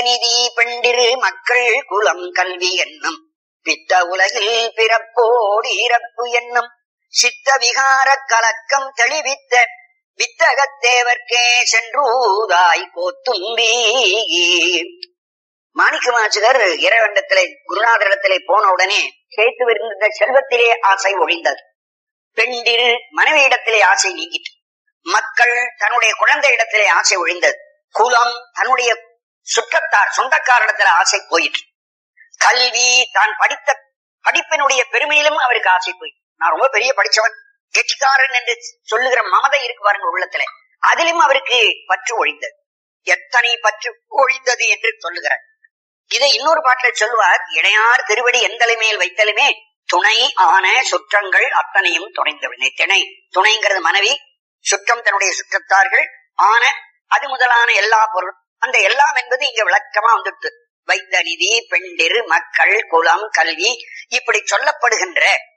நிதி பெண்டிரு மக்கள் குலம் கல்வி என்னும் பித்த உலகில் பிறப்போடு இறப்பு என்னும் சித்த விகார கலக்கம் தெளிவித்த வித்தகத்தேவர்க்கே சென்றூதாய் கோத்தும்பி. மாணிக்க வாசகர் இறைவனிடத்திலே குருநாதரிடத்திலே போன உடனே கேட்டு இருந்த செல்வத்திலே ஆசை ஒழிந்தது. பெண்டிரு மனைவியிடத்திலே ஆசை நீங்கிட்டு, மக்கள் தன்னுடைய குழந்தை இடத்திலே ஆசை ஒழிந்தது, குலம் தன்னுடைய சுற்றத்தார் சொந்தக்காரிடத்துல ஆசை போயிற்று, கல்வி தான் படித்த படிப்பினுடைய பெருமையிலும் அவருக்கு ஆசை போயிற்று. நான் ரொம்ப பெரிய படிச்சவன் கெட்டிக்காரன் என்று சொல்லுகிற மமதை இருக்கு பாருங்க உள்ளத்துல, அதிலும் அவருக்கு பற்று ஒழிந்தது. எத்தனை பற்று ஒழிந்தது என்று சொல்லுகிறார். இதை இன்னொரு பாட்டில சொல்லுவார், இணையார் திருவடி எந்தலை மேல் வைத்தலுமே துணை ஆன சுற்றங்கள் அத்தனையும் துணைந்தவில்லை. திணை துணைங்கிறது மனைவி, சுற்றம் தன்னுடைய சுற்றத்தார்கள், ஆன அது முதலான எல்லா பொருள், அந்த எல்லாம் என்பது இங்க விளக்கமா வந்துட்டு வைத்த நிதி பெண்டிரு மக்கள் குலம் கல்வி இப்படி சொல்லப்படுகின்ற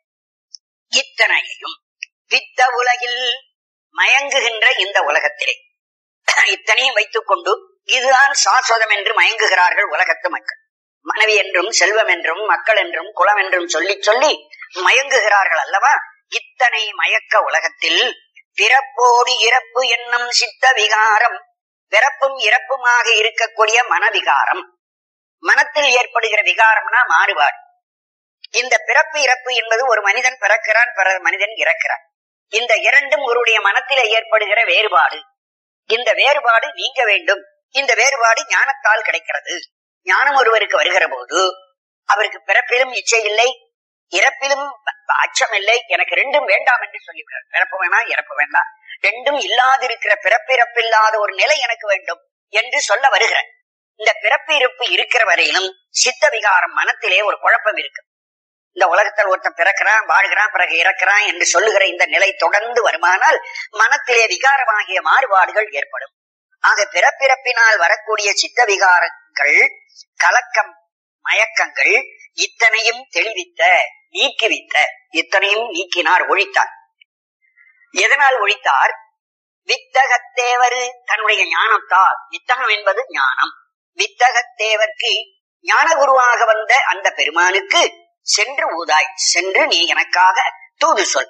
இத்தனையையும் பித்த உலகில் மயங்குகின்ற இந்த உலகத்திலே இத்தனையும் வைத்துக் கொண்டு இதுதான் சாஸ்வதம் என்று மயங்குகிறார்கள் உலகத்து மக்கள். மனைவி என்றும் செல்வம் என்றும் மக்கள் என்றும் குலம் என்றும் சொல்லி சொல்லி மயங்குகிறார்கள் அல்லவா? இத்தனை மயக்க உலகத்தில் பிறப்போடு இறப்பு என்னும் சித்த விகாரம், பிறப்பும் இறப்புமாக இருக்கக்கூடிய மனவிகாரம், மனத்தில் ஏற்படுகிற விகாரம்னா மாறுபாடு. இந்த பிறப்பு இறப்பு என்பது ஒரு மனிதன் பிறக்கிறான், பிற மனிதன் இறக்கிறான். இந்த இரண்டும் ஒருடைய மனத்திலே ஏற்படுகிற வேறுபாடு. இந்த வேறுபாடு நீங்க வேண்டும். இந்த வேறுபாடு ஞானத்தால் கிடைக்கிறது. ஞானம் ஒருவருக்கு வருகிற போது அவருக்கு பிறப்பிலும் இச்சை இல்லை, இறப்பிலும் அச்சம் இல்லை. எனக்கு ரெண்டும் வேண்டாம் என்று சொல்லிவிடுறார். பிறப்பு வேணாம், இறப்பு வேண்டாம், ரெண்டும் இல்லாதிருக்கிற பிறப்பிறப்பில்லாத ஒரு நிலை எனக்கு வேண்டும் என்று சொல்ல வருகிறார். இந்த பிறப்பு இருப்பு இருக்கிற வரையிலும் சித்த விகாரம் மனத்திலே ஒரு குழப்பம் இருக்கு. இந்த உலகத்தில் ஒருத்தன் பிறக்கிறான், வாழ்கிறான், பிறகு இறக்கிறான் என்று சொல்லுகிற இந்த நிலை தொடர்ந்து வருமானால் மனத்திலே விகாரமாகிய மாறுபாடுகள் ஏற்படும். ஆக பிறப்பிறப்பினால் வரக்கூடிய சித்த விகாரங்கள், கலக்கம், மயக்கங்கள் இத்தனையும் தெளிவித்த, நீக்கிவித்த, இத்தனையும் நீக்கினார், ஒழித்தார். எதனால் ஒழித்தார்? வித்தகத்தேவர் தன்னுடைய ஞானத்தால். வித்தகம் என்பது ஞானம். வித்தகத்தேவர்க்கு ஞான குருவாக வந்த அந்த பெருமானுக்கு சென்று ஊதாய், சென்று நீ எனக்காக தூது சொல்.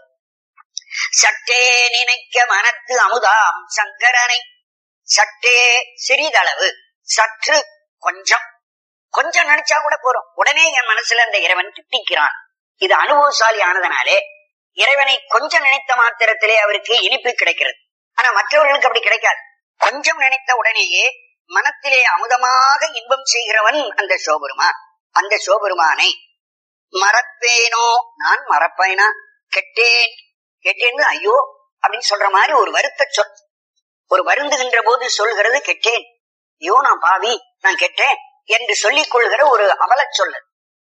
சற்றே நினைக்க மனத்து அமுதாம் சங்கரனை, சற்றே சிறிதளவு, சற்று கொஞ்சம், கொஞ்சம் நினைச்சா கூட போறோம், உடனே என் மனசுல அந்த இறைவன் திட்டிக்கிறான். இது அனுபவசாலி ஆனதுனாலே இறைவனை கொஞ்சம் நினைத்த மாத்திரத்திலே அவருக்கு இனிப்பு கிடைக்கிறது. ஆனா மற்றவர்களுக்கு அப்படி கிடைக்காது. கொஞ்சம் நினைத்த உடனேயே மனத்திலே அமுதமாக இன்பம் செய்கிறவன் அந்த சிவபெருமான். அந்த சிவபெருமானை மறப்பேனோ, நான் மறப்பேனா, கெட்டேன் கெட்டேன்னு ஐயோ அப்படின்னு சொல்ற மாதிரி ஒரு வருத்த சொல். ஒரு வருந்துகின்ற போது சொல்கிறது கெட்டேன், ஐயோ நான் பாவி, நான் கெட்டேன் என்று சொல்லிக் கொள்கிற ஒரு அவல சொல்லு.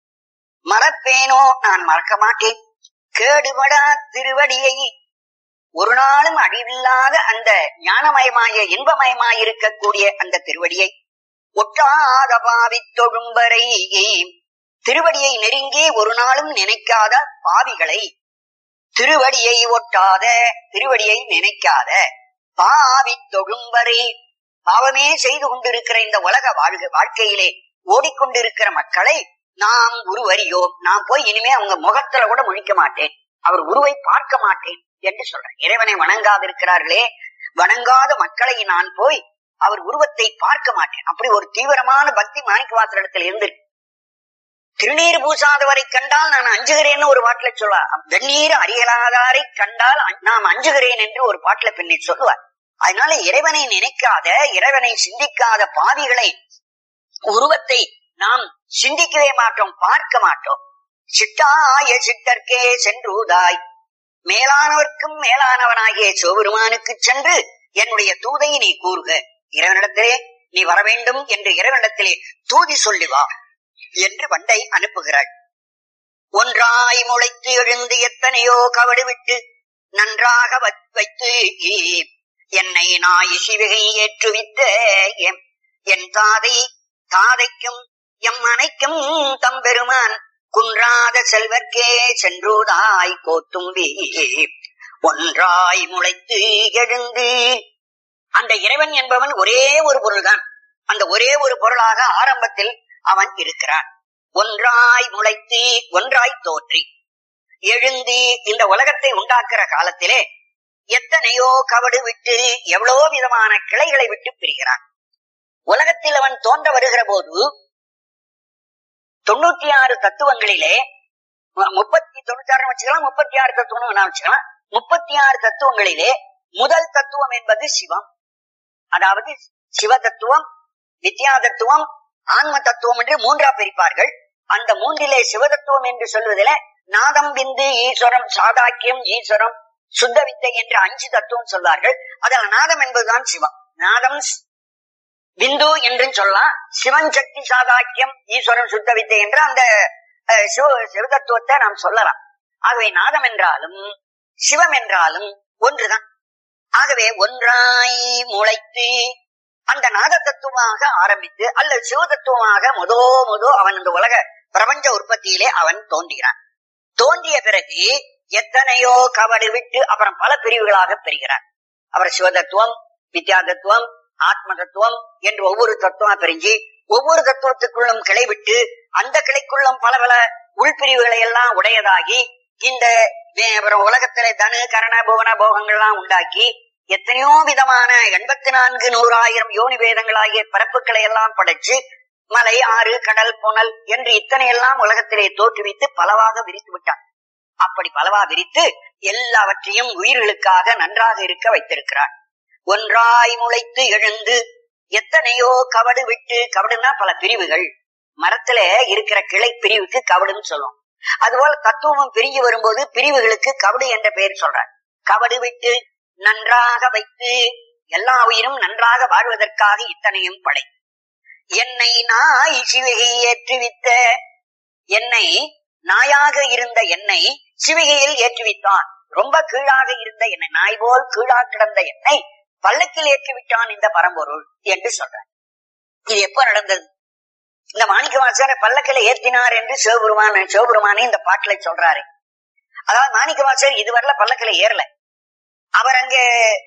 மறப்பேனோ, நான் மறக்க மாட்டேன். கேடுபடா திருவடியை, ஒரு நாளும் அழிவில்லாத அந்த ஞானமயமாய இன்பமயமாய் இருக்கக்கூடிய அந்த திருவடியை, ஒட்டாத பாவி தொழும்பரை, திருவடியை நெருங்கி ஒரு நாளும் நினைக்காத பாவிகளை, திருவடியை ஒட்டாத, திருவடியை நினைக்காத பாவி தொழும்பரை, பாவமே செய்து கொண்டிருக்கிற இந்த உலக வாழ்க்கையிலே ஓடிக்கொண்டிருக்கிற மக்களை நாம் உருவறியோம். நான் போய் இனிமே அவங்க முகத்துல கூட முழிக்க மாட்டேன், அவர் உருவை பார்க்க மாட்டேன் என்று சொல்றேன். இறைவனை வணங்காதிருக்கிறார்களே, வணங்காத மக்களை நான் போய் அவர் உருவத்தை பார்க்க மாட்டேன். அப்படி ஒரு தீவிரமான பக்தி மாணிக்கவாசகர் இடத்துல இருந்திருக்கு. திருநீர் பூசாதவரை கண்டால் நான் அஞ்சுகிறேன்னு ஒரு பாட்டுல சொல்லுவார். வெந்நீர் அறியலாதாரை கண்டால் நாம் அஞ்சுகிறேன் என்று ஒரு பாட்டுல பின்னி சொல்லுவார். அதனால இறைவனை நினைக்காத, இறைவனை சிந்திக்காத பாவிகளை உருவத்தை நாம் சிந்திக்கவே மாட்டோம், பார்க்க மாட்டோம். சிட்டாய சிட்டர்க்கே சென்றுதாய், மேலானவர்க்கும் மேலானவனாகிய சிவபெருமானுக்கு சென்று என்னுடைய தூதை நீ கூறுக. இறைவனிடத்திலே நீ வர வேண்டும் என்று இறைவனிடத்திலே தூதி சொல்லி வா என்று வண்டை அனுப்புகிறாள். ஒன்றாய் முளைத்து எழுந்து எத்தனையோ கவடு விட்டு நன்றாக வைத்து என்னை நாய் சிவிகை ஏற்றுவித்த என் தாதைக்கும் எம் அனைக்கும் தம்பெருமான் குன்றாத செல்வர்க்கே சென்றுதாய் கோத்தும்பி. ஒன்றாய் முளைத்து எழுந்து, அந்த இறைவன் என்பவன் ஒரே ஒரு பொருள்தான். அந்த ஒரே ஒரு பொருளாக ஆரம்பத்தில் அவன் இருக்கிறான். ஒன்றாய் முளைத்து ஒன்றாய் தோன்றி எழுந்து இந்த உலகத்தை உண்டாக்குற காலத்திலே எத்தனையோ கவடு விட்டு எவ்வளோ விதமான கிளைகளை விட்டு பிரிகிறான். உலகத்தில் அவன் தோன்ற வருகிற போது 96 தத்துவங்களிலே 96 வச்சுக்கலாம், 36 தத்துவம் வச்சுக்கலாம். 36 தத்துவங்களிலே முதல் தத்துவம் என்பது சிவம். அதாவது சிவ தத்துவம், வித்யா தத்துவம், ஆன்ம தத்துவம் என்று மூன்றா பிரிப்பார்கள். அந்த மூன்றிலே சிவதத்துவம் என்று சொல்வதில நாதம், பிந்து, ஈஸ்வரம், சாதாக்கியம், ஈஸ்வரம், சுத்த வித்தை என்று 5 தத்துவம் சொல்வார்கள். அதில் நாதம் என்பதுதான் சிவம். நாதம் பிந்து என்று சொல்லலாம். சிவன், சக்தி, சாதாக்கியம், ஈஸ்வரம், சுத்த வித்தை என்ற அந்த சிவதத்துவத்தை நாம் சொல்லலாம். ஆகவே நாதம் என்றாலும் சிவம் என்றாலும் ஒன்றுதான். ஆகவே ஒன்றாய் முளைத்து அந்த நாத தத்துவமாக ஆரம்பித்து அல்லது சிவ தத்துவமாக முதோ அவன் இந்த உலக பிரபஞ்ச உற்பத்தியிலே அவன் தோன்றுகிறான். தோன்றிய பிறகு எத்தனையோ கவடு விட்டு அப்புறம் பல பிரிவுகளாக பெறுகிறான். அவர் சிவதத்துவம், வித்யா தத்துவம், ஆத்ம தத்துவம் என்று ஒவ்வொரு தத்துவம் பிரிஞ்சு ஒவ்வொரு தத்துவத்துக்குள்ளும் கிளை விட்டு அந்த கிளைக்குள்ளும் பல பல உள்பிரிவுகளை எல்லாம் உடையதாகி இந்த உலகத்திலே தனு கரண புவன போகங்கள்லாம் உண்டாக்கி எத்தனையோ விதமான 84 100,000 யோனி வேதங்களாகிய பிறப்புகளை எல்லாம் படைச்சு மலை, ஆறு, கடல், புனல் என்று இத்தனை எல்லாம் உலகத்திலே தோற்றுவித்து பலவாக விரித்து விட்டான். அப்படி பலவா விரித்து எல்லாவற்றையும் உயிர்களுக்காக நன்றாக இருக்க வைத்திருக்கிறான். ஒன்றாய் முளைத்து எழுந்து எத்தனையோ கவடு விட்டு, கவடுனா பல பிரிவுகள், மரத்துல இருக்கிற கிளை பிரிவுக்கு கவடுன்னு சொல்லுவோம். அதுபோல தத்துவமும் பிரிஞ்சு வரும்போது பிரிவுகளுக்கு கவடு என்ற பெயர் சொல்றார். கவடு விட்டு நன்றாக வைத்து எல்லா உயிரும் நன்றாக வாழ்வதற்காக இத்தனையும் படை. என்னை நாய் சிவகை ஏற்றுவித்த, என்னை நாயாக இருந்த என்னை சிவகையில் ஏற்றுவித்தான். ரொம்ப கீழாக இருந்த என்னை, நாய் போல் கீழா கிடந்த என்னை பல்லக்கில் ஏற்றுவிட்டான் இந்த பரம்பொருள் என்று சொல்றார். இது எப்ப நடந்தது? இந்த மாணிக்கவாசகர் பல்லக்கில ஏற்றினார் என்று சிவபெருமானே இந்த பாட்டுல சொல்றாரு. அதாவது மாணிக்கவாசகர் இதுவரையில பல்லக்கில ஏறல. அவர் அங்கே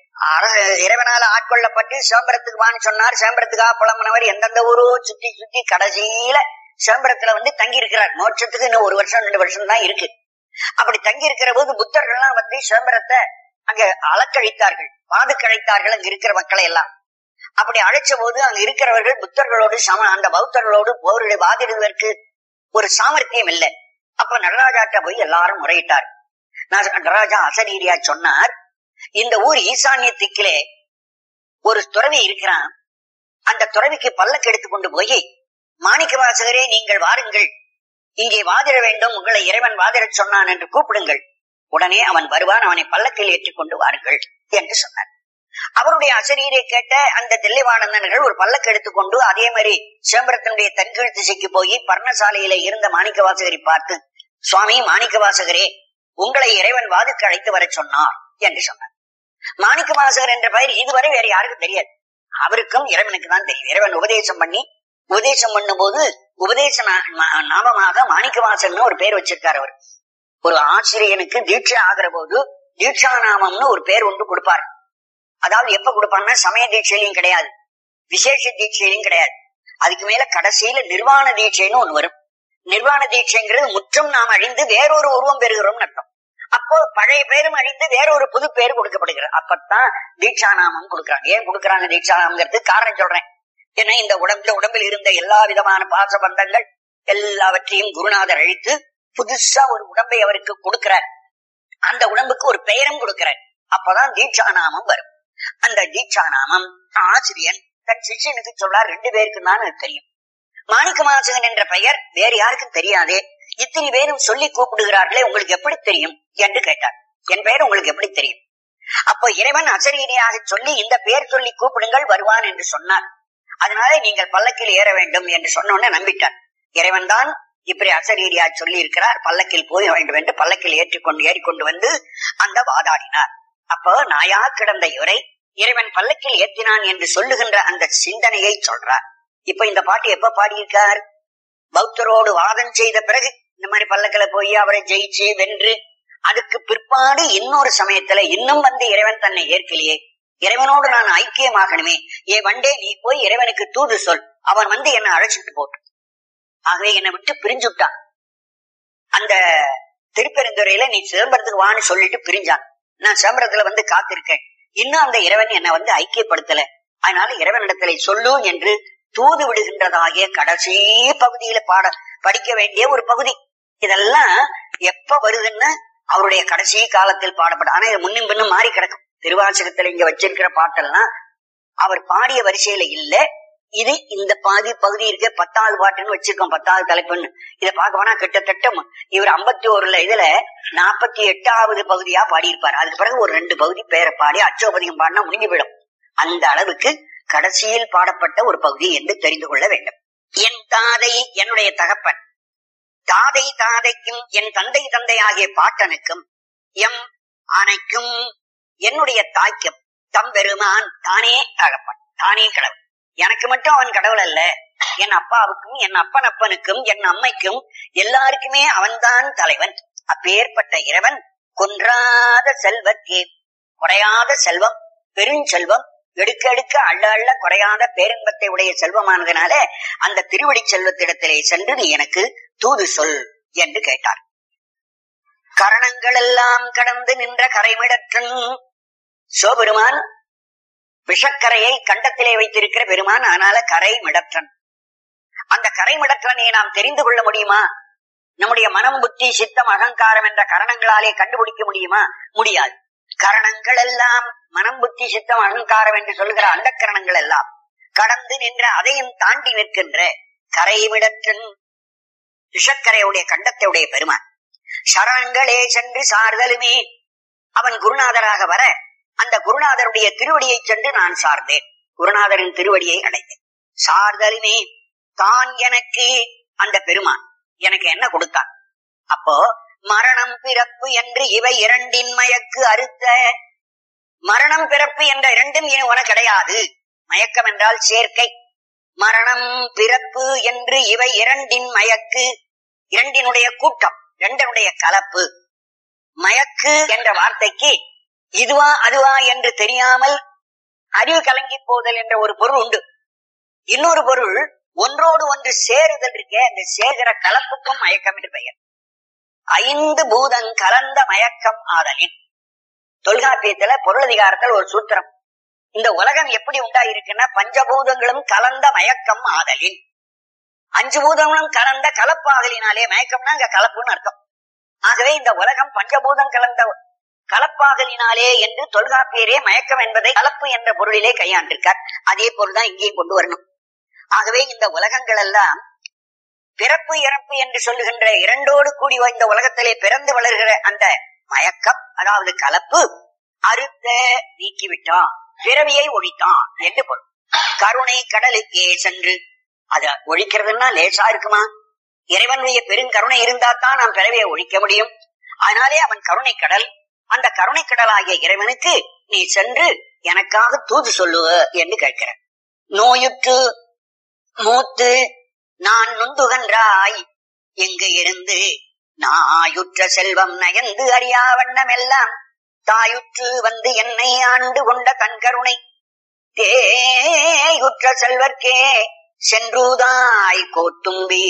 இறைவனால ஆட்கொள்ளப்பட்டு சிதம்பரத்துக்கு வான்னு சொன்னார். சிதம்பரத்துக்காக புலம்புனவர் எந்தெந்த ஊரோ சுத்தி சுத்தி கடைசியில சிதம்பரத்துல தங்கி இருக்கிறார். மோட்சத்துக்கு இன்னும் 1 வருஷம் 2 வருஷம் தான் இருக்கு. அப்படி தங்கி இருக்கிற போது புத்தர்கள்லாம் சிதம்பரத்தை அங்க அலக்கழித்தார்கள், பாதுக்கழைத்தார்கள் அங்க இருக்கிற மக்களை எல்லாம். அப்படி அழைச்ச போது அங்க இருக்கிறவர்கள் புத்தர்களோடு அந்த பௌத்தர்களோடு போருடைய வாதிடுவதற்கு ஒரு சாமர்த்தியம் இல்லை. அப்ப நடராஜாட்ட போய் எல்லாரும் முறையிட்டார். நடராஜா அசரீரியா சொன்னார், இந்த ஊர் ஈசான்ய திக்கிலே ஒரு துறவி இருக்கிறான். அந்த துறவிக்கு பல்லக்கு எடுத்து கொண்டு போய், மாணிக்கவாசகரே நீங்கள் வாருங்கள், இங்கே வாதிட வேண்டும், உங்களை இறைவன் வாதிட சொன்னான் என்று கூப்பிடுங்கள். உடனே அவன் வருவான், அவனை பல்லக்கில் ஏற்றிக்கொண்டு வாருங்கள் என்று சொன்னார். அவருடைய அசரீரை கேட்ட அந்த தில்லைவானந்தர்கள் ஒரு பல்லக்கு எடுத்துக்கொண்டு அதே மாதிரி சிதம்பரத்தினுடைய தென்கீழ் திசைக்கு போய் பர்ணசாலையில இருந்த மாணிக்கவாசகரை பார்த்து, சுவாமி மாணிக்கவாசகரே, உங்களை இறைவன் வாதுக்கு அழைத்து வர சொன்னார் என்று சொன்னார். மாணிக்கவாசகர் என்ற பெயர் இதுவரை வேற யாருக்கும் தெரியாது. அவருக்கும் இறைவனுக்கு தான் தெரியும். இறைவன் உபதேசம் பண்ணும் போது உபதேச நாமமாக மாணிக்கவாசகர்னு ஒரு பேர் வச்சிருக்காரு. அவர் ஒரு ஆசிரியனுக்கு தீட்சை ஆகிற போது தீட்சா நாமம்னு ஒரு பேர் ஒன்று கொடுப்பார். அதாவது எப்ப கொடுப்பாங்கன்னா சமய தீட்சையிலும் கிடையாது, விசேஷ தீட்சையிலும் கிடையாது. அதுக்கு மேல கடைசியில நிர்வாண தீட்சைன்னு ஒண்ணு வரும். நிர்வாண தீட்சைங்கிறது முற்றும் நாம் அழிந்து வேறொரு உருவம் பெறுகிறோம்னு அர்த்தம். அப்போ பழைய பேரும் அழிந்து வேறொரு புது பேர் கொடுக்கப்படுகிறது. அப்பத்தான் தீட்சா நாமம் கொடுக்குறாங்க. ஏன் கொடுக்குறாங்க தீட்சா நாமங்கிறதுக்கு காரணம் சொல்றேன். ஏன்னா இந்த உடம்பில் இருந்த எல்லா விதமான பாச பந்தங்கள் எல்லாவற்றையும் குருநாதர் அழித்து புதுசா ஒரு உடம்பை அவருக்கு கொடுக்கிறார். அந்த உடம்புக்கு ஒரு பெயரும் கொடுக்கிறார். அப்பதான் தீட்சா நாமம் வரும். அந்த தீட்சா நாமம் ஆசிரியன் தன் சிஷ்யனுக்கு சொல்றார். 2 பேருக்கு தான் தெரியும். மாணிக்கவாசகன் என்ற பெயர் வேறு யாருக்கும் தெரியாதே, இத்தனை பேரும் சொல்லி கூப்பிடுகிறார்களே, உங்களுக்கு எப்படி தெரியும் என்று கேட்டார். என் பெயர் உங்களுக்கு எப்படி தெரியும்? அப்போ இறைவன் அசரீரியாக சொல்லி இந்த பெயர் சொல்லி கூப்பிடுங்கள் வருவான் என்று சொன்னார். அதனால நீங்கள் பல்லக்கில் ஏற வேண்டும் என்று சொன்னோன்னு நம்பிட்டார். இறைவன் தான் இப்படி அசரீரியா சொல்லி இருக்கிறார், பல்லக்கில் போய் வேண்டும் என்று பல்லக்கில் ஏறிக்கொண்டு வந்து அந்த வாதாடினார். அப்போ நாயா கிடந்த இவரை இறைவன் பல்லக்கில் ஏற்றினான் என்று சொல்லுகின்ற அந்த சிந்தனையை சொல்றார். இப்ப இந்த பாட்டு எப்ப பாடியிருக்கார்? பௌத்தரோடு வாதம் செய்த பிறகு இந்த மாதிரி பல்லக்கில போய் அவரை ஜெயிச்சு வென்று அதுக்கு பிற்பாடு இன்னொரு சமயத்துல இன்னும் இறைவன் தன்னை ஏற்கலையே, இறைவனோடு நான் ஐக்கியமாகணுமே. வண்டே நீ போய் இறைவனுக்கு தூது சொல், அவன் வந்து என்னை அழைச்சிட்டு போட்டு. ஆகவே என்னை விட்டு பிரிஞ்சுட்டான். அந்த திருப்பெருந்துறையில நீ சிதம்பரத்துக்கு வான்னு சொல்லிட்டு பிரிஞ்சான். நான் சிதம்பரத்துல வந்து காத்திருக்கேன். இன்னும் அந்த இறைவன் என்னை வந்து ஐக்கியப்படுத்தல. அதனால இறைவனிடத்திலே சொல்லு என்று தூது விடுகின்றதாகிய கடைசி பகுதியில படிக்க வேண்டிய ஒரு பகுதி. இதெல்லாம் எப்ப வருதுன்னு அவருடைய கடைசி காலத்தில் பாடப்படும். ஆனா இது முன்னும் பின்னும் மாறி கிடக்கும். திருவாசகத்துல இங்க வச்சிருக்கிற பாட்டெல்லாம் அவர் பாடிய வரிசையில இல்ல. இது இந்த பகுதி இருக்க 10வது பாட்டுன்னு வச்சிருக்கோம், 10வது தலைப்புன்னு. இதை பார்க்க போனா கிட்டத்தட்ட இவர் 51 இதுல 48வது பகுதியா பாடியிருப்பார். அதுக்கு பிறகு ஒரு 2 பகுதி பேரை பாடி அச்சோபதியம் பாடினா முடிஞ்சு போயிடும். அந்த அளவுக்கு கடைசியில் பாடப்பட்ட ஒரு பகுதி என்று தெரிந்து கொள்ள வேண்டும். என் தாதை என்னுடைய தகப்பன், தாதை தாதைக்கும் என் தந்தை தந்தையாகிய பாட்டனுக்கும் எம் ஆணைக்கும் என்னுடைய தாய்க்கும் தம்பெருமான் தானே தகப்பன், தானே கடவுள். எனக்கு மட்டும் அவன் கடவுள் அல்ல, என் அப்பாவுக்கும் என் அப்பனுக்கும் என் அம்மைக்கும் எல்லாருக்குமே அவன்தான் தலைவன். அப்பேற்பட்ட இறைவன் கொன்றாத செல்வக்கே, குறையாத செல்வம், பெருஞ்செல்வம், எடுக்க எடுக்க அள்ள அள்ள குறையாத பேரின்பத்தை உடைய செல்வமானதுனால அந்த திருவடி செல்வத்திடத்திலே சென்று நீ எனக்கு தூது சொல் என்று கேட்டார். கரணங்கள் எல்லாம் கடந்து நின்ற கரைமிடற்றன் சோபெருமான், விஷக்கரையை கண்டத்திலே வைத்திருக்கிற பெருமான், அதனால கரைமிடற்றன். அந்த கரைமிடற்றனை நாம் தெரிந்து கொள்ள முடியுமா? நம்முடைய மனம், புத்தி, சித்தம், அகங்காரம் என்ற கரணங்களாலே கண்டுபிடிக்க முடியுமா? முடியாது. கரணங்கள் எல்லாம் மனம், புத்தி, சித்தம், அகங்காரம் என்று சொல்லுகிற அந்த கரணங்கள் எல்லாம் கடந்து நின்ற அதையும் தாண்டி நிற்கின்ற கரைவிடற்றன் விஷக்கரையுடைய கண்டத்தையுடைய பெருமான். சரணங்களே சென்று சார்தலுமே, அவன் குருநாதராக வர அந்த குருநாதருடைய திருவடியை சென்று நான் சார்ந்தேன், குருநாதரின் திருவடியை அடைந்தேன். சார்தலுமே தான் எனக்கு, அந்த பெருமான் எனக்கு என்ன கொடுத்தான்? அப்போ மரணம் பிறப்பு என்று இவை இரண்டின் மயக்கு அறுத்த, மரணம் பிறப்பு என்ற இரண்டும் உனக்கு கிடையாது. மயக்கம் என்றால் சேர்க்கை. மரணம் பிறப்பு என்று இவை இரண்டின் மயக்கு, இரண்டினுடைய கூட்டம், இரண்டினுடைய கலப்பு. மயக்கு என்ற வார்த்தைக்கு இதுவா அதுவா என்று தெரியாமல் அறிவு கலங்கி போதல் என்ற ஒரு பொருள் உண்டு. இன்னொரு பொருள் ஒன்றோடு ஒன்று சேருதல் இருக்கே, அந்த சேர்கிற கலப்புக்கும் மயக்கம் என்று பெயர். 5 பூதம் கலந்த மயக்கம் ஆதலின். தொல்காப்பியத்துல பொருளதிகாரத்தில் ஒரு சூத்திரம், இந்த உலகம் எப்படி உண்டாயிருக்குன்னா பஞ்சபூதங்களும் கலந்த மயக்கம் ஆதலின். 5 பூதங்களும் கலந்த கலப்பாகலினாலே, மயக்கம்னா அங்க கலப்புன்னு அர்த்தம். ஆகவே இந்த உலகம் பஞ்சபூதம் கலந்த கலப்பாகலினாலே என்று தொல்காப்பியரே மயக்கம் என்பதை கலப்பு என்ற பொருளிலே கையாண்டிருக்கார். அதே பொருள்தான் இங்கே கொண்டு வரணும். ஆகவே இந்த உலகங்கள் எல்லாம் பிறப்பு இறப்பு என்று சொல்லுகின்ற இரண்டோடு கூடி இந்த உலகத்திலே பிறந்து வளர்கிற அந்த மயக்கம், அதாவது கலப்பு, அறுத்த நீக்கிவிட்டான், பிறவியை ஒழித்தான் என்று பொருள். கருணை கடலுக்கே சென்று, அத ஒழிக்கிறதுன்னா லேசா இருக்குமா? இறைவனுடைய பெருங்கருணை இருந்தாத்தான் நாம் பிறவியை ஒழிக்க முடியும். அதனாலே அவன் கருணை கடல். அந்த கருணை கடலாகிய இறைவனுக்கு நீ சென்று எனக்காக தூது சொல்லுவ என்று கேட்கிற. நோயுற்று மூத்து நான் நொந்துகன்றாய் எங்கு இருந்து நாயுற்ற செல்வம் நயந்து அறியா வண்ணம் எல்லாம் தாயுற்று வந்து என்னை ஆண்டு கொண்ட தன் கருணை தேயுற்ற செல்வர்க்கே சென்றுதாய் கோத்தும்பி.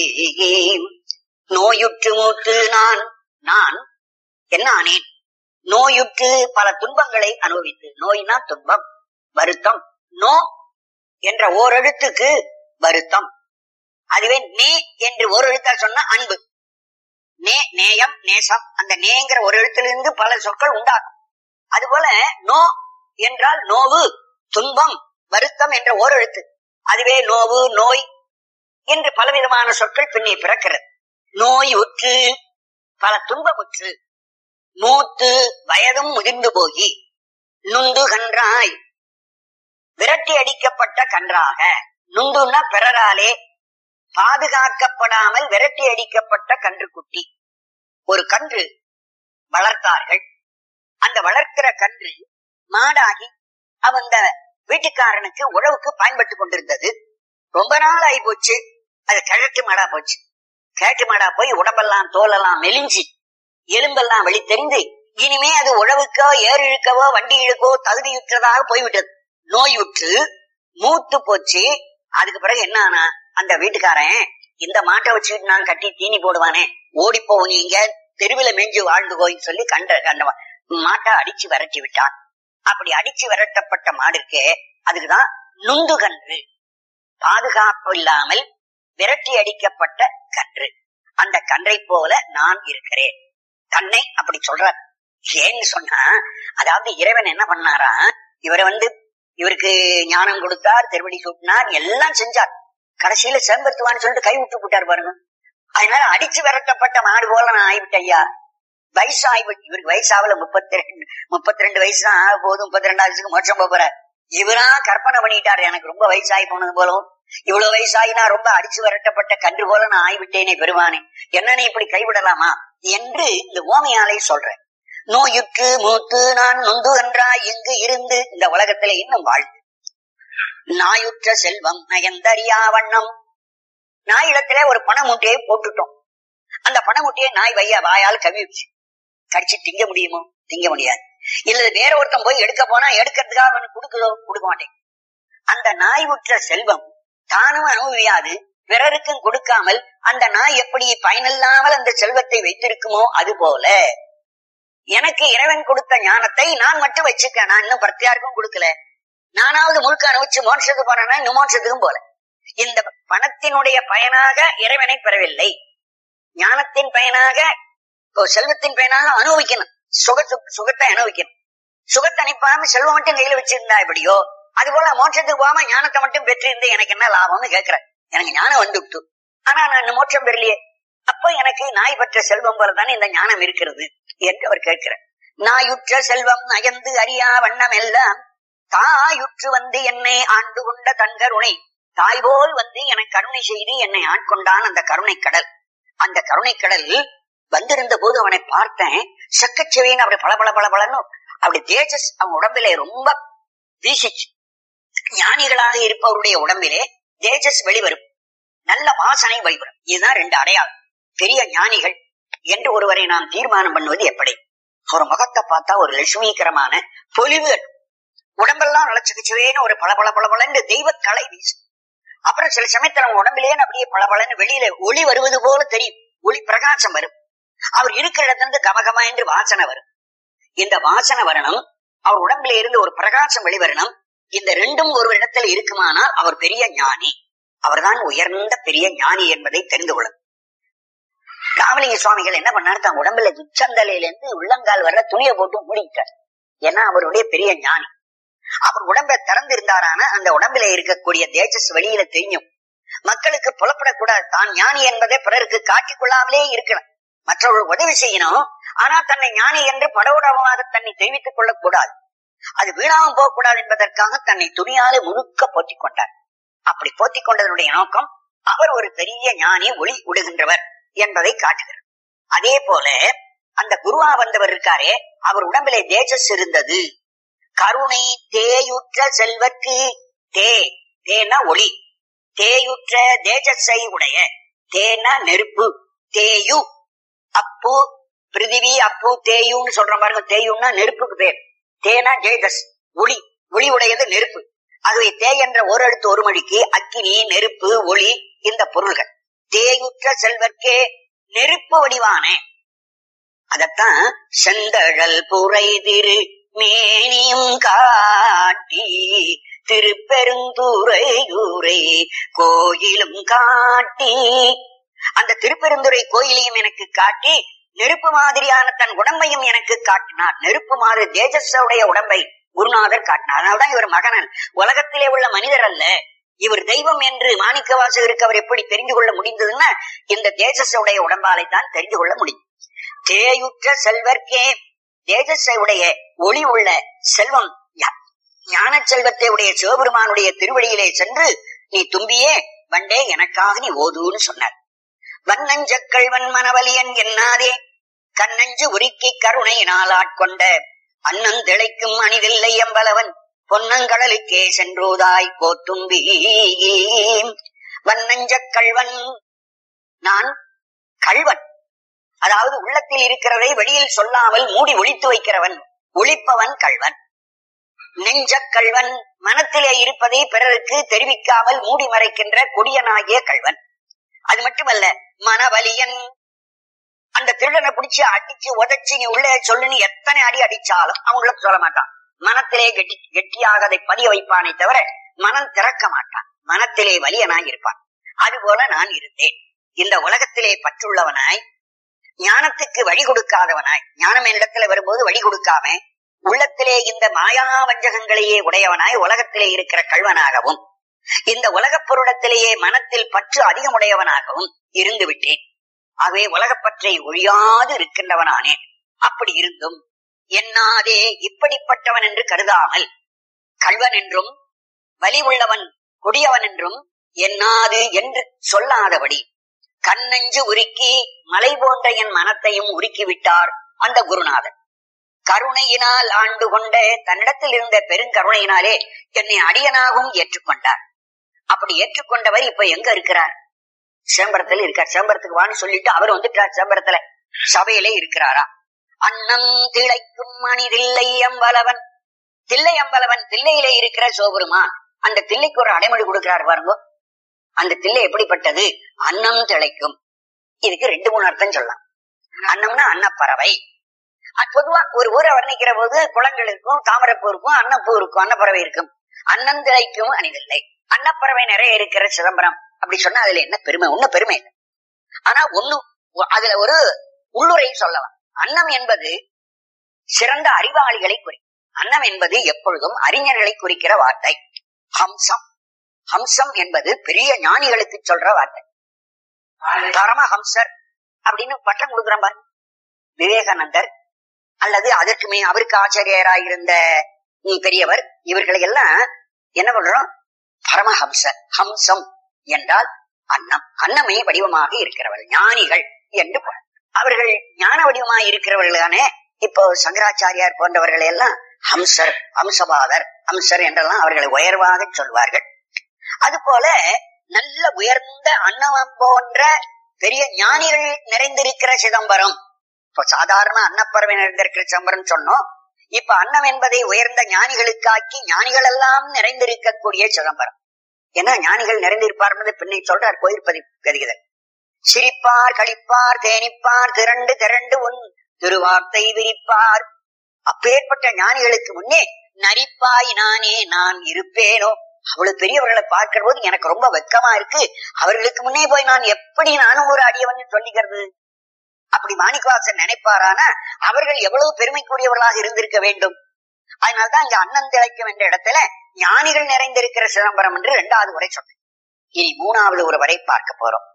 நோயுற்று மூத்து நான் என்ன ஆனேன்? நோயுற்று பல துன்பங்களை அனுபவித்து, நோயினா துன்பம், வருத்தம். நோ என்ற ஓரெழுத்துக்கு வருத்தம். அதுவே நே என்று ஒரு எழுத்தா சொன்னா அன்பு. நே நேயம் நேசம், அந்த நேங்கிற ஒரு எழுத்திலிருந்து பல சொற்கள் உண்டாகும். அதுபோல நோ என்றால் நோவு, துன்பம், வருத்தம் என்ற ஓர் எழுத்து. அதுவே நோவு, நோய் என்று பலவிதமான சொற்கள் பின்னே பிறக்கிறது. நோய் உற்று பல துன்பமுற்று, மூத்து வயதும் முதிர்ந்து போகி, நுண்டு கன்றாய் விரட்டி அடிக்கப்பட்ட கன்றாக. நுண்டுன்னா பிறராலே பாதுகாக்கப்படாமல் விரட்டி அடிக்கப்பட்ட கன்று குட்டி. ஒரு கன்று வளர்த்தார்கள். அந்த வளர்க்கிற கன்று மாடாகி அந்த வீட்டுக்காரனுக்கு உழவுக்கு பயன்பட்டு கொண்டிருந்தது. ரொம்ப நாள் ஆகி போச்சு. அது கிழட்டு மாடா போச்சு. கிழட்டு மாடா போய் உடம்பெல்லாம் தோலெல்லாம் மெலிஞ்சி எலும்பெல்லாம் வெளித்தெரிந்து இனிமே அது உழவுக்கோ ஏறு இழுக்கவோ வண்டி இழுக்கவோ தகுதியுற்றதாக போய்விட்டது. நோயுற்று மூத்து போச்சு. அதுக்கு பிறகு என்ன ஆனா, அந்த வீட்டுக்காரன் இந்த மாட்டை வச்சுக்கிட்டு நான் கட்டி தீனி போடுவானே, ஓடிப்போ நீங்க தெருவில மேஞ்சு வாழ்ந்து போயின்னு சொல்லி கண்ட மாட்டை அடிச்சு விரட்டி விட்டான். அப்படி அடிச்சு விரட்டப்பட்ட மாடுக்கே அதுக்குதான் நுந்து கன்று, பாதுகாப்பு இல்லாமல் விரட்டி அடிக்கப்பட்ட கன்று. அந்த கன்றை போல நான் இருக்கிறேன். தன்னை அப்படி சொல்றார். ஏன்னு சொன்னா, அதாவது இறைவன் என்ன பண்ணாரா, இவருக்கு ஞானம் கொடுத்தார், திருவடி சூட்டினார், எல்லாம் செஞ்சார். கடைசியில சேம்பத்துவான்னு சொல்லிட்டு கை விட்டு போட்டார் பாருங்க. அதனால அடிச்சு விரட்டப்பட்ட மாடு போல நான் ஆகிவிட்டேன் ஐயா. வயசாகிவிட்டு, இவருக்கு வயசாவல 32 வயசு தான் ஆக போது. 32 வயசுக்கு மோட்சம் போற இவரா கற்பனை பண்ணிட்டாரு, எனக்கு ரொம்ப வயசாகி போனது போலும், இவ்வளவு வயசாகி நான் ரொம்ப அடிச்சு விரட்டப்பட்ட கன்று போல நான் ஆகிவிட்டேனே பெருமானே, என்னன்னு இப்படி கைவிடலாமா என்று இந்த ஓமையாலே சொல்றேன். நோயுற்று மூத்து நான் நொந்து என்றாய் இங்கு இருந்து இந்த உலகத்திலே இன்னும் வாழ்ந்து, நாயுற்ற செல்வம் நயந்தறியா வண்ணம். நாயிடத்திலே ஒரு பணமுட்டையை போட்டுட்டோம். அந்த பணமுட்டையை நாய் வாயால் கவிச்சு கடிச்சு திங்க முடியுமோ? திங்க முடியாது. இல்ல வேற ஒருத்தன் போய் எடுக்க போனா எடுக்கிறதுக்காக அவனுக்கு கொடுக்க மாட்டேன். அந்த நாய் உற்ற செல்வம் தானும் அனுபவியாது, பிறருக்கும் கொடுக்காமல் அந்த நாய் எப்படி பயனில்லாமல் அந்த செல்வத்தை வைத்திருக்குமோ அது போல எனக்கு இறைவன் கொடுத்த ஞானத்தை நான் மட்டும் வச்சுக்க, நான் இன்னும் பிரத்தியாருக்கும் கொடுக்கல. நானாவது முழுக்க அனுபவிச்சு மோட்சத்துக்கு போனேன்னா இன்னும் மோட்சத்துக்கும் போல. இந்த பணத்தினுடைய பயனாக இறைவனை பெறவில்லை, ஞானத்தின் பயனாக செல்வத்தின் பயனாக அனுபவிக்கணும். சுகத்தை அனுபவிக்கணும். சுகத்தை அனுப்பாம செல்வம் மட்டும் கையில வச்சிருந்தா எப்படியோ அது போல மோட்சத்துக்கு போகாம ஞானத்தை மட்டும் பெற்றிருந்து எனக்கு என்ன லாபம்னு கேட்கிறேன். எனக்கு ஞானம் வந்துட்டு, ஆனா நான் மோட்சம் பெறலையே. அப்போ எனக்கு நாய் பெற்ற செல்வம் போலதானே இந்த ஞானம் இருக்கிறது என்று அவர் கேட்கிறார். நாயுற்ற செல்வம் நயந்து அறியா வண்ணம் எல்லாம் தாயுற்று வந்து என்னை ஆண்டு கொண்ட தன் கருணை. தாய் போல் வந்து எனக்கு கருணை செய்து என்னை ஆட்கொண்டான் அந்த கருணை கடல். அந்த கருணை கடல் வந்திருந்த போது அவனை பார்த்தேன். சக்கச்செவின்னு அப்படி பளபளன்னு அப்படி தேஜஸ் அவன் உடம்பிலே ரொம்ப வீசிச்சு. ஞானிகளாக இருப்பவருடைய உடம்பிலே தேஜஸ் வெளிவரும், நல்ல வாசனை வெளிவரும். இதுதான் 2 அடையாளம். பெரிய ஞானிகள் என்று ஒருவரை நாம் தீர்மானம் பண்ணுவது எப்படி? ஒரு முகத்தை பார்த்தா ஒரு லட்சுமிகரமான பொலிவு, உடம்பெல்லாம் நலச்சுக்குச்சுவேன்னு ஒரு பளபளன்னு தெய்வ கலை வீசும். அப்புறம் சில சமயத்துல அவங்க உடம்பிலே அப்படியே பளபளன்னு வெளியில ஒளி வருவது போல தெரியும், ஒளி பிரகாசம் வரும். அவர் இருக்கிற இடத்துல கமகமா என்று வாசனை வரும். இந்த வாசனை வரணும், அவர் உடம்பில இருந்து ஒரு பிரகாசம் வெளிவரணும். இந்த 2ம் ஒரு இடத்துல இருக்குமானால் அவர் பெரிய ஞானி. அவர்தான் உயர்ந்த பெரிய ஞானி என்பதை தெரிந்து கொள்ளும். ராமலிங்க சுவாமிகள் என்ன பண்ணாரு, தன் உடம்புல உச்சந்தலையிலிருந்து உள்ளங்கால் வர துணியை போட்டு மூடிட்டார். ஏன்னா அவருடைய பெரிய ஞானி. அவர் உடம்பை திறந்து இருந்தாரான அந்த உடம்பில இருக்கக்கூடிய தேஜஸ் வெளியில தெரியும். மக்களுக்கு புலப்படக்கூடாது. தான் ஞானி என்பதை பிறருக்கு காட்டிக்கொள்ளாமலே இருக்கணும். மற்றவர்கள் உதவி செய்யணும், ஆனா தன்னை ஞானி என்று படவுடமாக தன்னை தெரிவித்துக் கொள்ளக்கூடாது. அது வீணாமல் போகக்கூடாது என்பதற்காக தன்னை துணியாலே முழுக்க போத்திக் கொண்டார். அப்படி போத்திக் கொண்டதனுடைய நோக்கம் அவர் ஒரு பெரிய ஞானி, ஒளி விடுகின்றவர் என்பதை காட்டுகிறார். அதே போல அந்த குருவா வந்தவர் இருக்காரே, அவர் உடம்பிலே தேஜஸ் இருந்தது. கருணை தேயுற்ற செல்வர்க்கு, தேனா ஒளி, தேயுற்ற தேஜஸை உடைய, தேனா நெருப்பு, தேயு அப்பு பிருதிவி அப்பு தேயுன்னு சொல்ற பாருங்க. தேயுன்னா நெருப்புக்கு பேர், தேனா தேஜஸ் ஒளி, ஒளி உடையது நெருப்பு. ஆகவே தே என்ற ஒரு எழுத்து ஒரு மொழிக்கு அக்கினி, நெருப்பு, ஒளி இந்த பொருள்கள். தேயுற்ற செல்வர்க்கே நெருப்பு வடிவான, அதத்தான் செந்தழல் புரை திரு மேனியும் காட்டி திருப்பெருந்துறையூரை கோயிலும் காட்டி, அந்த திருப்பெருந்துறை கோயிலையும் எனக்கு காட்டி நெருப்பு மாதிரியான தன் உடம்பையும் எனக்கு காட்டினார். நெருப்பு மாதிரி தேஜஸுடைய உடம்பை குருநாதர் காட்டினார். அதனால்தான் இவர் மகனன், உலகத்திலே உள்ள மனிதர் அல்ல, இவர் தெய்வம் என்று மாணிக்க வாசகருக்கு அவர் எப்படி தெரிந்து கொள்ள முடிந்ததுன்னா இந்த தேஜஸுடைய உடம்பாலை தான் தெரிந்து கொள்ள முடியும். தேயுற்ற செல்வர்க்கே, தேஜஸை உடைய ஒளி உள்ள செல்வம், ஞான செல்வத்தை உடைய சிவபெருமானுடைய திருவடியிலே சென்று நீ தும்பியே வண்டே எனக்காக நீ ஓதுன்னு சொன்னார். வன்னஞ்சக்கள் வன்மனவலியன் என்னாதே கண்ணஞ்சு உருக்கி கருணையினால் ஆட்கொண்ட அன்னந்திளைக்கும் அணிதில்லை எம்பலவன் பொன்னங்கடலுக்கே சென்றோதாய் கோத்தும்பி. வன்னஞ்ச கள்வன், நான் கள்வன், அதாவது உள்ளத்தில் இருக்கிறதை வெளியில் சொல்லாமல் மூடி ஒளித்து வைக்கிறவன், ஒளிப்பவன் கள்வன். நெஞ்ச கள்வன், மனத்திலே இருப்பதை பிறருக்கு தெரிவிக்காமல் மூடி மறைக்கின்ற கொடியனாகிய கள்வன். அது மட்டுமல்ல, மனவலியன். அந்த திருடனை பிடிச்சு அடிச்சு உதச்சு நீ உள்ள சொல்லுன்னு எத்தனை அடி அடிச்சாலும் அவங்களுக்கு சொல்ல மாட்டான். மனத்திலே கெட்டியாக அதை பதிய வைப்பானே தவிர மனம் திறக்க மாட்டான். மனத்திலே வலியனாய் இருப்பான். அதுபோல நான் இருந்தேன். இந்த உலகத்திலே பற்றுள்ளவனாய், ஞானத்துக்கு வழி கொடுக்காதவனாய், ஞானம் என்னிடத்துல வரும்போது வழி கொடுக்காம உள்ளத்திலே இந்த மாயா வஞ்சகங்களையே உடையவனாய் உலகத்திலே இருக்கிற கள்வனாகவும், இந்த உலகப் பொருளத்திலேயே மனத்தில் பற்று அதிகமுடையவனாகவும் இருந்து விட்டேன். ஆகவே உலகப்பற்றை ஒழியாது இருக்கின்றவனானேன். அப்படி இருந்தும் என்னாதே இப்படிப்பட்டவன் என்று கருதாமல் கள்வன் என்றும் வலி உள்ளவன் கொடியவன் என்றும் என்னாது என்று சொல்லாதபடி கண்ணெஞ்சு உருக்கி மலை போன்ற என் மனத்தையும் உருக்கி விட்டார் அந்த குருநாதன். கருணையினால் ஆண்டு கொண்ட தன்னிடத்தில் இருந்த பெருங்கருணையினாலே என்னை அடியனாகவும் ஏற்றுக்கொண்டார். அப்படி ஏற்றுக்கொண்டவர் இப்ப எங்க இருக்கிறார்? சிதம்பரத்துல இருக்கார். சிதம்பரத்துக்கு வான்னு சொல்லிட்டு அவர் வந்துட்டார். சிதம்பரத்துல சபையிலே இருக்கிறாரா? அன்னம் திளைக்கும் மணிதில்லை அம்பலவன். தில்லை அம்பலவன், தில்லையிலே இருக்கிற சோபெருமான். அந்த தில்லைக்கு ஒரு அடைமொழி கொடுக்கிறார் பாருங்க. அந்த தில்லை எப்படிப்பட்டது? அன்னம் திளைக்கும். இதுக்கு 2-3 அர்த்தம் சொல்லலாம். அன்னம்னா அன்னப்பறவை. பொதுவா ஒரு ஊரை வர்ணிக்கிற போது குளங்கள் இருக்கும், தாமரப்பூ இருக்கும், அன்னப்பூ இருக்கும், அன்னப்பறவை இருக்கும். அன்னம் திளைக்கும் அணிதில்லை. அன்னப்பறவை நிறைய இருக்கிற சிதம்பரம் அப்படி சொன்னா அதுல என்ன பெருமை? ஒண்ணு பெருமை இல்லை. ஆனா அதுல ஒரு உள்ளுரை சொல்லலாம். அன்னம் என்பது சிறந்த அறிவாளிகளை குறிக்கும். அன்னம் என்பது எப்பொழுதும் அறிஞர்களை குறிக்கிற வார்த்தை. ஹம்சம், ஹம்சம் என்பது பெரிய ஞானிகளுக்கு சொல்ற வார்த்தை. பரமஹம்சர் அப்படின்னு பட்டம் கொடுக்குற பாரு. விவேகானந்தர் அல்லது அதற்குமே அவருக்கு ஆச்சரியராயிருந்த பெரியவர், இவர்களை எல்லாம் என்ன பண்றோம்? பரமஹம்சர். ஹம்சம் என்றால் அன்னம், அன்னமே வடிவமாக இருக்கிறவர்கள் ஞானிகள் என்று. அவர்கள் ஞான வடிவமாக இருக்கிறவர்களானே. இப்போ சங்கராச்சாரியார் போன்றவர்களை எல்லாம் ஹம்சர், ஹம்சபாதர், ஹம்சர் என்றெல்லாம் அவர்களை உயர்வாக சொல்வார்கள். அது போல நல்ல உயர்ந்த அன்னம் போன்ற பெரிய ஞானிகள் நிறைந்திருக்கிற சிதம்பரம். இப்போ சாதாரண அன்னப்பறவை நிறைந்திருக்கிற சிதம்பரம் சொன்னோம். இப்ப அன்னம் என்பதை உயர்ந்த ஞானிகளுக்காக்கி ஞானிகள் எல்லாம் நிறைந்திருக்கக்கூடிய சிதம்பரம். ஏன்னா ஞானிகள் நிறைந்திருப்பார் பின்னை சொல்றார் கோயிற்பதி கதிகள். சிரிப்பார், களிப்பார், தேனிப்பார், திரண்டு திரண்டு உன் திருவார்த்தை விரிப்பார். அப்பேற்பட்ட ஞானிகளுக்கு முன்னே நரிப்பாய் நானே நான் இருப்பேனோ. அவ்வளவு பெரியவர்களை பார்க்கிற போது எனக்கு ரொம்ப வெக்கமா இருக்கு. அவர்களுக்கு முன்னே போய் நான் எப்படி நானும் ஒரு அடியவன் சொல்லிக்கிறது? அப்படி மாணிக்கவாசன் நினைப்பாரானா அவர்கள் எவ்வளவு பெருமைக்குரியவர்களாக இருந்திருக்க வேண்டும். அதனால்தான் இங்க அன்னம் திளைக்கும் என்ற இடத்துல ஞானிகள் நிறைந்திருக்கிற சிதம்பரம் என்று 2வது உரை சொன்னேன். இனி 3வது ஒரு வரை பார்க்க போறோம்.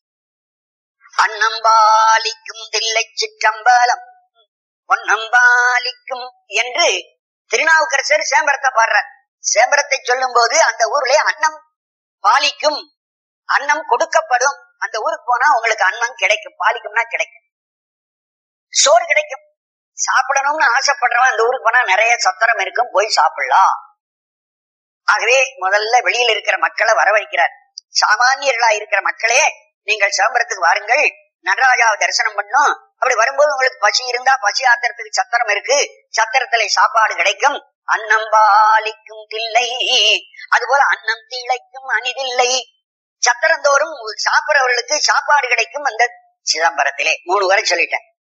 அன்னம்பாலிக்கும் தில்லை சிற்றம்பலம் பொன்னம்பாலிக்கும் என்று திருநாவுக்கரசர் சேம்பரத்தை பாடுறார். சேம்பரத்தை சொல்லும் போது அந்த ஊர்ல அன்னம் பாலிக்கும், அன்னம் கொடுக்கப்படும். அந்த ஊருக்கு போனா உங்களுக்கு அன்னம் கிடைக்கும். பாலிக்கும்னா கிடைக்கும், சோறு கிடைக்கும். சாப்பிடணும்னு ஆசைப்படுறவன் அந்த ஊருக்கு போனா நிறைய சத்திரம் இருக்கும், போய் சாப்பிடலாம். ஆகவே முதல்ல வெளியில் இருக்கிற மக்களை வரவழைக்கிறார். சாமானியர்களா இருக்கிற மக்களே, நீங்கள் சிதம்பரத்துக்கு வாருங்கள், நடராஜாவை தரிசனம் பண்ணும். அப்படி வரும்போது உங்களுக்கு பசி இருந்தா பசி ஆத்திரத்துக்கு சத்திரம் இருக்கு, சத்திரத்திலே சாப்பாடு கிடைக்கும். அன்னம் பாலிக்கும் தில்லை, அதுபோல அன்னம் திளைக்கும் அணிதில்லை. சத்திரந்தோறும் சாப்பிடுறவர்களுக்கு சாப்பாடு கிடைக்கும் அந்த சிதம்பரத்திலே. 3 வரை சொல்லிட்டேன்.